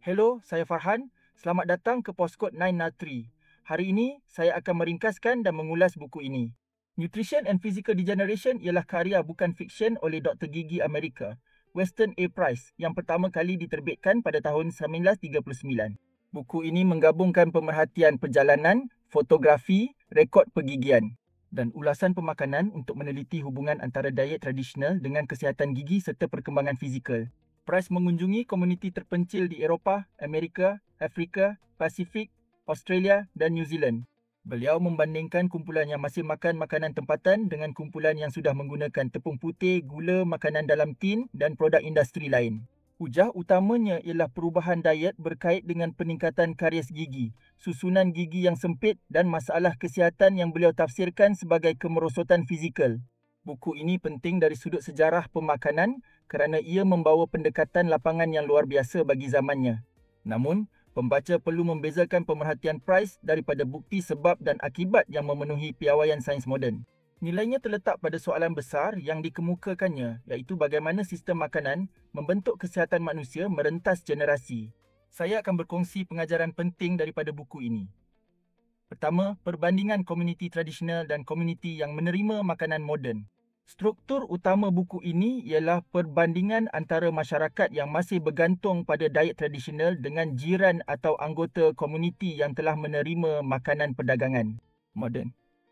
Hello, saya Farhan. Selamat datang ke Postkod 903. Hari ini, saya akan meringkaskan dan mengulas buku ini. Nutrition and Physical Degeneration ialah karya bukan fiksyen oleh Dr. Gigi Amerika, Weston A. Price, yang pertama kali diterbitkan pada tahun 1939. Buku ini menggabungkan pemerhatian perjalanan, fotografi, rekod pergigian dan ulasan pemakanan untuk meneliti hubungan antara diet tradisional dengan kesihatan gigi serta perkembangan fizikal. Price mengunjungi komuniti terpencil di Eropah, Amerika, Afrika, Pasifik, Australia dan New Zealand. Beliau membandingkan kumpulan yang masih makan makanan tempatan dengan kumpulan yang sudah menggunakan tepung putih, gula, makanan dalam tin dan produk industri lain. Hujah utamanya ialah perubahan diet berkait dengan peningkatan karies gigi, susunan gigi yang sempit dan masalah kesihatan yang beliau tafsirkan sebagai kemerosotan fizikal. Buku ini penting dari sudut sejarah pemakanan kerana ia membawa pendekatan lapangan yang luar biasa bagi zamannya. Namun, pembaca perlu membezakan pemerhatian Price daripada bukti sebab dan akibat yang memenuhi piawaian sains moden. Nilainya terletak pada soalan besar yang dikemukakannya, iaitu bagaimana sistem makanan membentuk kesihatan manusia merentas generasi. Saya akan berkongsi pengajaran penting daripada buku ini. Pertama, perbandingan komuniti tradisional dan komuniti yang menerima makanan moden. Struktur utama buku ini ialah perbandingan antara masyarakat yang masih bergantung pada diet tradisional dengan jiran atau anggota komuniti yang telah menerima makanan perdagangan moden.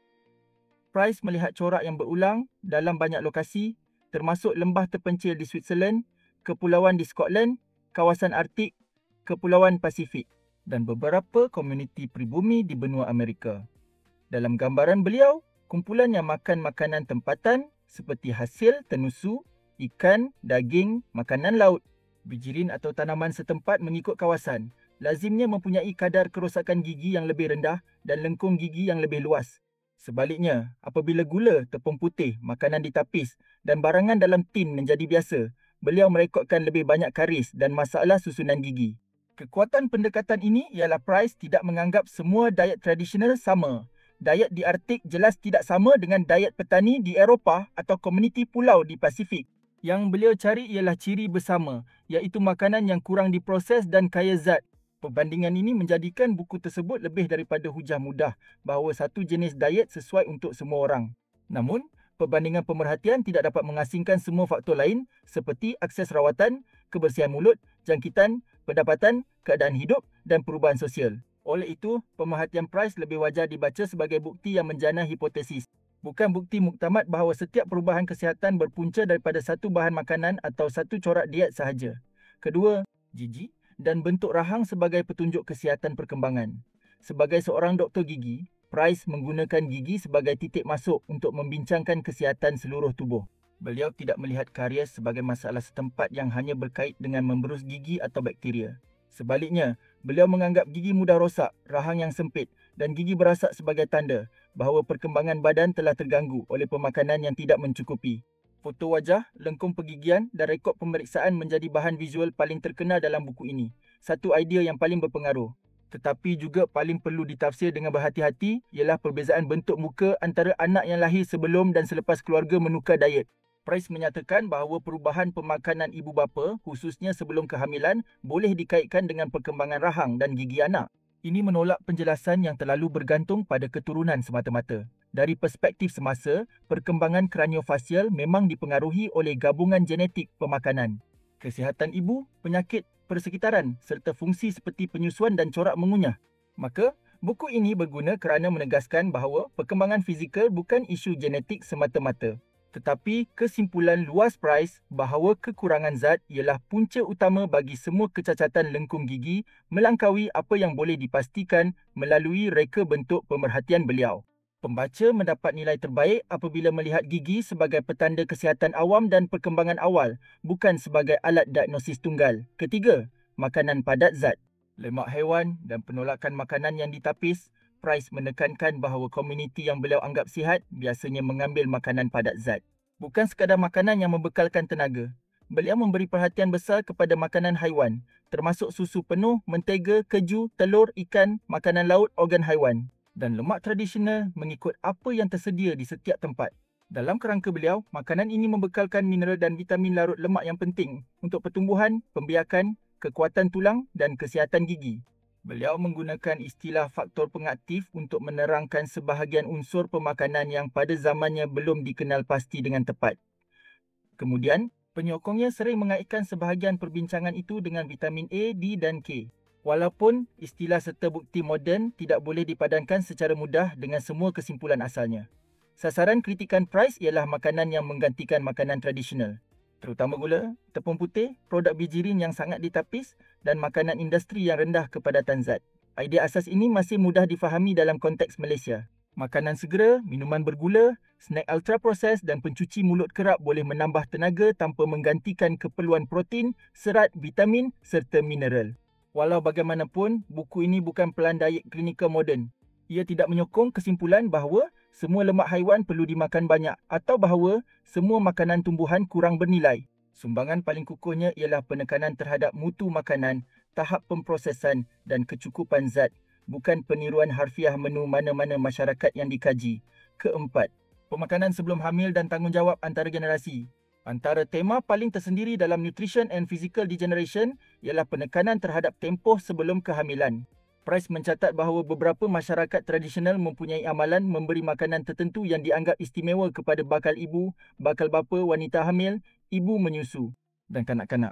Price melihat corak yang berulang dalam banyak lokasi, termasuk lembah terpencil di Switzerland, kepulauan di Scotland, kawasan Arktik, kepulauan Pasifik dan beberapa komuniti pribumi di benua Amerika. Dalam gambaran beliau, kumpulan yang makan makanan tempatan seperti hasil tenusu, ikan, daging, makanan laut, bijirin atau tanaman setempat mengikut kawasan, lazimnya mempunyai kadar kerosakan gigi yang lebih rendah dan lengkung gigi yang lebih luas. Sebaliknya, apabila gula, tepung putih, makanan ditapis dan barangan dalam tin menjadi biasa, beliau merekodkan lebih banyak karies dan masalah susunan gigi. Kekuatan pendekatan ini ialah Price tidak menganggap semua diet tradisional sama. Diet di Arktik jelas tidak sama dengan diet petani di Eropah atau komuniti pulau di Pasifik. Yang beliau cari ialah ciri bersama, iaitu makanan yang kurang diproses dan kaya zat. Perbandingan ini menjadikan buku tersebut lebih daripada hujah mudah bahawa satu jenis diet sesuai untuk semua orang. Namun, perbandingan pemerhatian tidak dapat mengasingkan semua faktor lain seperti akses rawatan, kebersihan mulut, jangkitan, pendapatan, keadaan hidup dan perubahan sosial. Oleh itu, pemerhatian Price lebih wajar dibaca sebagai bukti yang menjana hipotesis, bukan bukti muktamad bahawa setiap perubahan kesihatan berpunca daripada satu bahan makanan atau satu corak diet sahaja. Kedua, gigi dan bentuk rahang sebagai petunjuk kesihatan perkembangan. Sebagai seorang doktor gigi, Price menggunakan gigi sebagai titik masuk untuk membincangkan kesihatan seluruh tubuh. Beliau tidak melihat karies sebagai masalah setempat yang hanya berkait dengan memberus gigi atau bakteria. Sebaliknya, beliau menganggap gigi mudah rosak, rahang yang sempit dan gigi berasak sebagai tanda bahawa perkembangan badan telah terganggu oleh pemakanan yang tidak mencukupi. Foto wajah, lengkung pergigian dan rekod pemeriksaan menjadi bahan visual paling terkenal dalam buku ini. Satu idea yang paling berpengaruh. Tetapi juga paling perlu ditafsir dengan berhati-hati ialah perbezaan bentuk muka antara anak yang lahir sebelum dan selepas keluarga menukar diet. Price menyatakan bahawa perubahan pemakanan ibu bapa, khususnya sebelum kehamilan, boleh dikaitkan dengan perkembangan rahang dan gigi anak. Ini menolak penjelasan yang terlalu bergantung pada keturunan semata-mata. Dari perspektif semasa, perkembangan kraniofasial memang dipengaruhi oleh gabungan genetik pemakanan. Kesihatan ibu, penyakit persekitaran serta fungsi seperti penyusuan dan corak mengunyah. Maka, buku ini berguna kerana menegaskan bahawa perkembangan fizikal bukan isu genetik semata-mata. Tetapi kesimpulan luas Price bahawa kekurangan zat ialah punca utama bagi semua kecacatan lengkung gigi melangkaui apa yang boleh dipastikan melalui reka bentuk pemerhatian beliau. Pembaca mendapat nilai terbaik apabila melihat gigi sebagai petanda kesihatan awam dan perkembangan awal, bukan sebagai alat diagnosis tunggal. Ketiga, makanan padat zat. Lemak haiwan dan penolakan makanan yang ditapis, Price menekankan bahawa komuniti yang beliau anggap sihat biasanya mengambil makanan padat zat. Bukan sekadar makanan yang membekalkan tenaga. Beliau memberi perhatian besar kepada makanan haiwan, termasuk susu penuh, mentega, keju, telur, ikan, makanan laut, organ haiwan dan lemak tradisional mengikut apa yang tersedia di setiap tempat. Dalam kerangka beliau, makanan ini membekalkan mineral dan vitamin larut lemak yang penting untuk pertumbuhan, pembiakan, kekuatan tulang dan kesihatan gigi. Beliau menggunakan istilah faktor pengaktif untuk menerangkan sebahagian unsur pemakanan yang pada zamannya belum dikenal pasti dengan tepat. Kemudian, penyokongnya sering mengaitkan sebahagian perbincangan itu dengan vitamin A, D dan K. Walaupun istilah serta bukti moden tidak boleh dipadankan secara mudah dengan semua kesimpulan asalnya. Sasaran kritikan Price ialah makanan yang menggantikan makanan tradisional, terutama gula, tepung putih, produk bijirin yang sangat ditapis dan makanan industri yang rendah kepadatan zat. Idea asas ini masih mudah difahami dalam konteks Malaysia. Makanan segera, minuman bergula, snack ultra proses dan pencuci mulut kerap boleh menambah tenaga tanpa menggantikan keperluan protein, serat, vitamin serta mineral. Walau bagaimanapun, buku ini bukan pelan diet klinikal moden. Ia tidak menyokong kesimpulan bahawa semua lemak haiwan perlu dimakan banyak atau bahawa semua makanan tumbuhan kurang bernilai. Sumbangan paling kukuhnya ialah penekanan terhadap mutu makanan, tahap pemprosesan dan kecukupan zat, bukan peniruan harfiah menu mana-mana masyarakat yang dikaji. Keempat, pemakanan sebelum hamil dan tanggungjawab antara generasi. Antara tema paling tersendiri dalam Nutrition and Physical Degeneration ialah penekanan terhadap tempoh sebelum kehamilan. Price mencatat bahawa beberapa masyarakat tradisional mempunyai amalan memberi makanan tertentu yang dianggap istimewa kepada bakal ibu, bakal bapa, wanita hamil, ibu menyusu dan kanak-kanak.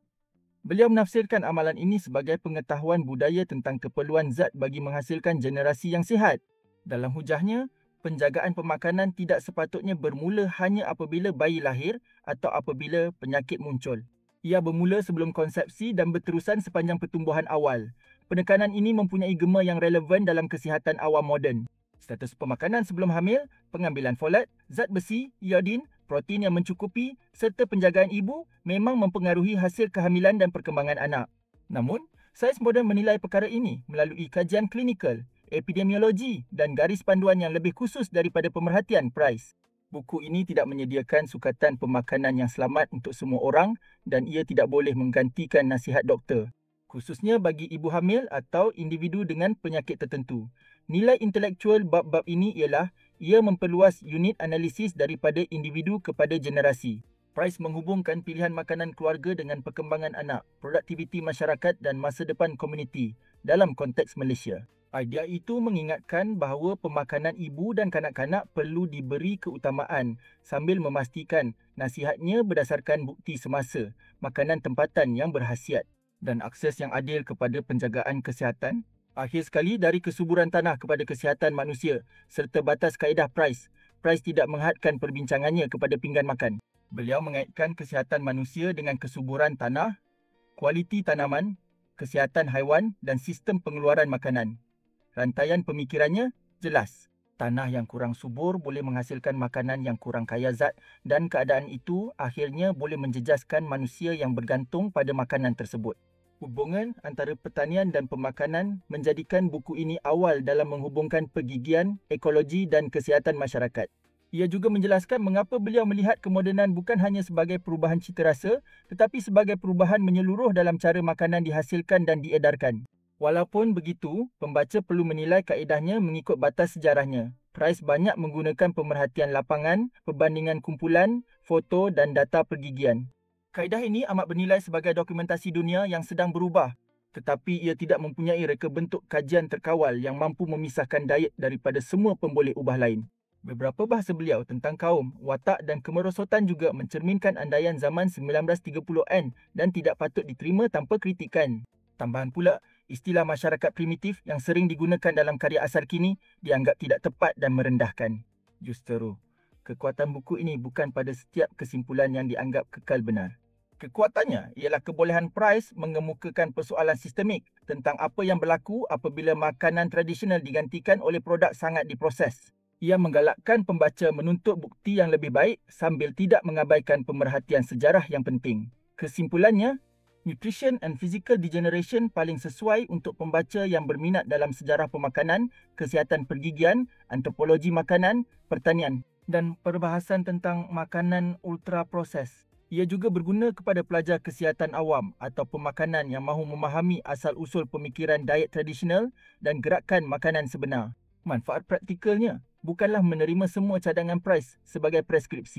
Beliau menafsirkan amalan ini sebagai pengetahuan budaya tentang keperluan zat bagi menghasilkan generasi yang sihat. Dalam hujahnya, penjagaan pemakanan tidak sepatutnya bermula hanya apabila bayi lahir atau apabila penyakit muncul. Ia bermula sebelum konsepsi dan berterusan sepanjang pertumbuhan awal. Penekanan ini mempunyai gema yang relevan dalam kesihatan awam moden. Status pemakanan sebelum hamil, pengambilan folat, zat besi, iodin, protein yang mencukupi serta penjagaan ibu memang mempengaruhi hasil kehamilan dan perkembangan anak. Namun, sains moden menilai perkara ini melalui kajian klinikal, epidemiologi dan garis panduan yang lebih khusus daripada pemerhatian Price. Buku ini tidak menyediakan sukatan pemakanan yang selamat untuk semua orang dan ia tidak boleh menggantikan nasihat doktor, khususnya bagi ibu hamil atau individu dengan penyakit tertentu. Nilai intelektual bab-bab ini ialah ia memperluas unit analisis daripada individu kepada generasi. Price menghubungkan pilihan makanan keluarga dengan perkembangan anak, produktiviti masyarakat dan masa depan komuniti dalam konteks Malaysia. Idea itu mengingatkan bahawa pemakanan ibu dan kanak-kanak perlu diberi keutamaan sambil memastikan nasihatnya berdasarkan bukti semasa, makanan tempatan yang berkhasiat dan akses yang adil kepada penjagaan kesihatan. Akhir sekali, dari kesuburan tanah kepada kesihatan manusia serta batas kaedah Price, Price tidak menghadkan perbincangannya kepada pinggan makan. Beliau mengaitkan kesihatan manusia dengan kesuburan tanah, kualiti tanaman, kesihatan haiwan dan sistem pengeluaran makanan. Rantaian pemikirannya jelas. Tanah yang kurang subur boleh menghasilkan makanan yang kurang kaya zat dan keadaan itu akhirnya boleh menjejaskan manusia yang bergantung pada makanan tersebut. Hubungan antara pertanian dan pemakanan menjadikan buku ini awal dalam menghubungkan pergigian, ekologi dan kesihatan masyarakat. Ia juga menjelaskan mengapa beliau melihat kemodenan bukan hanya sebagai perubahan cita rasa tetapi sebagai perubahan menyeluruh dalam cara makanan dihasilkan dan diedarkan. Walaupun begitu, pembaca perlu menilai kaedahnya mengikut batas sejarahnya. Price banyak menggunakan pemerhatian lapangan, perbandingan kumpulan, foto dan data pergigian. Kaedah ini amat bernilai sebagai dokumentasi dunia yang sedang berubah, tetapi ia tidak mempunyai reka bentuk kajian terkawal yang mampu memisahkan diet daripada semua pemboleh ubah lain. Beberapa bahasa beliau tentang kaum, watak dan kemerosotan juga mencerminkan andaian zaman 1930-an dan tidak patut diterima tanpa kritikan. Tambahan pula, istilah masyarakat primitif yang sering digunakan dalam karya asar kini dianggap tidak tepat dan merendahkan. Justeru, kekuatan buku ini bukan pada setiap kesimpulan yang dianggap kekal benar. Kekuatannya ialah kebolehan Price mengemukakan persoalan sistemik tentang apa yang berlaku apabila makanan tradisional digantikan oleh produk sangat diproses. Ia menggalakkan pembaca menuntut bukti yang lebih baik sambil tidak mengabaikan pemerhatian sejarah yang penting. Kesimpulannya, Nutrition and Physical Degeneration paling sesuai untuk pembaca yang berminat dalam sejarah pemakanan, kesihatan pergigian, antropologi makanan, pertanian dan perbahasan tentang makanan ultra proses. Ia juga berguna kepada pelajar kesihatan awam atau pemakanan yang mahu memahami asal-usul pemikiran diet tradisional dan gerakan makanan sebenar. Manfaat praktikalnya bukanlah menerima semua cadangan Price sebagai preskripsi.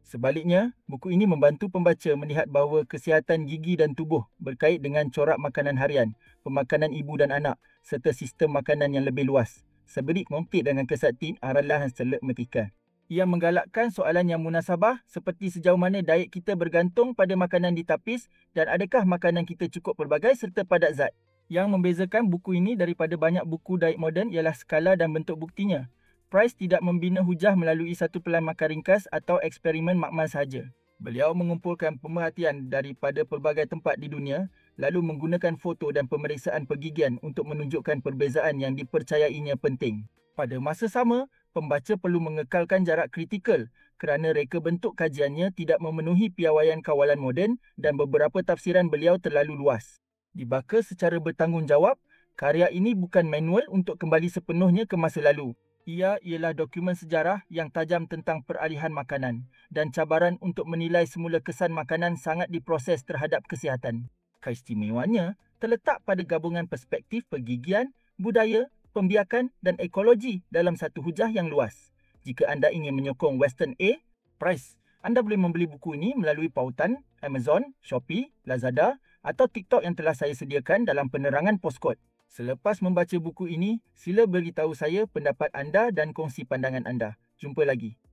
Sebaliknya, buku ini membantu pembaca melihat bahawa kesihatan gigi dan tubuh berkait dengan corak makanan harian, pemakanan ibu dan anak, serta sistem makanan yang lebih luas. Seberik mungkin dengan kesakti aralah selek metikan. Ia menggalakkan soalan yang munasabah seperti sejauh mana diet kita bergantung pada makanan ditapis dan adakah makanan kita cukup pelbagai serta padat zat. Yang membezakan buku ini daripada banyak buku diet moden ialah skala dan bentuk buktinya. Price tidak membina hujah melalui satu pelan makan ringkas atau eksperimen makmal sahaja. Beliau mengumpulkan pemerhatian daripada pelbagai tempat di dunia, lalu menggunakan foto dan pemeriksaan pergigian untuk menunjukkan perbezaan yang dipercayainya penting. Pada masa sama, pembaca perlu mengekalkan jarak kritikal kerana reka bentuk kajiannya tidak memenuhi piawaian kawalan moden dan beberapa tafsiran beliau terlalu luas. Dibaka secara bertanggungjawab, karya ini bukan manual untuk kembali sepenuhnya ke masa lalu. Ia ialah dokumen sejarah yang tajam tentang peralihan makanan dan cabaran untuk menilai semula kesan makanan sangat diproses terhadap kesihatan. Keistimewaannya terletak pada gabungan perspektif pergigian, budaya, pembiakan dan ekologi dalam satu hujah yang luas. Jika anda ingin menyokong Western A, Price, anda boleh membeli buku ini melalui pautan Amazon, Shopee, Lazada atau TikTok yang telah saya sediakan dalam penerangan postkod. Selepas membaca buku ini, sila beritahu saya pendapat anda dan kongsi pandangan anda. Jumpa lagi.